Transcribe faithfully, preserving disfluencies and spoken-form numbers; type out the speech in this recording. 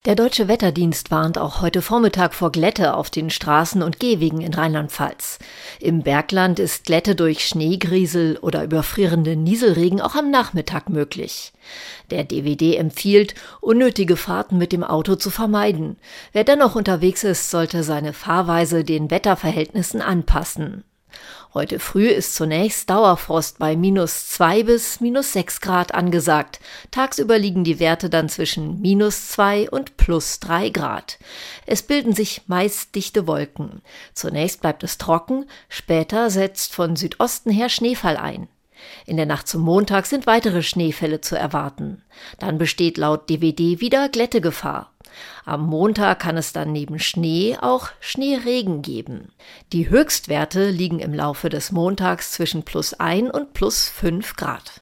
Der Deutsche Wetterdienst warnt auch heute Vormittag vor Glätte auf den Straßen und Gehwegen in Rheinland-Pfalz. Im Bergland ist Glätte durch Schneegriesel oder überfrierenden Nieselregen auch am Nachmittag möglich. Der D W D empfiehlt, unnötige Fahrten mit dem Auto zu vermeiden. Wer dennoch unterwegs ist, sollte seine Fahrweise den Wetterverhältnissen anpassen. Heute früh ist zunächst Dauerfrost bei minus zwei bis minus sechs Grad angesagt. Tagsüber liegen die Werte dann zwischen minus zwei und plus drei Grad. Es bilden sich meist dichte Wolken. Zunächst bleibt es trocken, später setzt von Südosten her Schneefall ein. In der Nacht zum Montag sind weitere Schneefälle zu erwarten. Dann besteht laut D W D wieder Glättegefahr. Am Montag kann es dann neben Schnee auch Schneeregen geben. Die Höchstwerte liegen im Laufe des Montags zwischen plus ein und plus fünf Grad.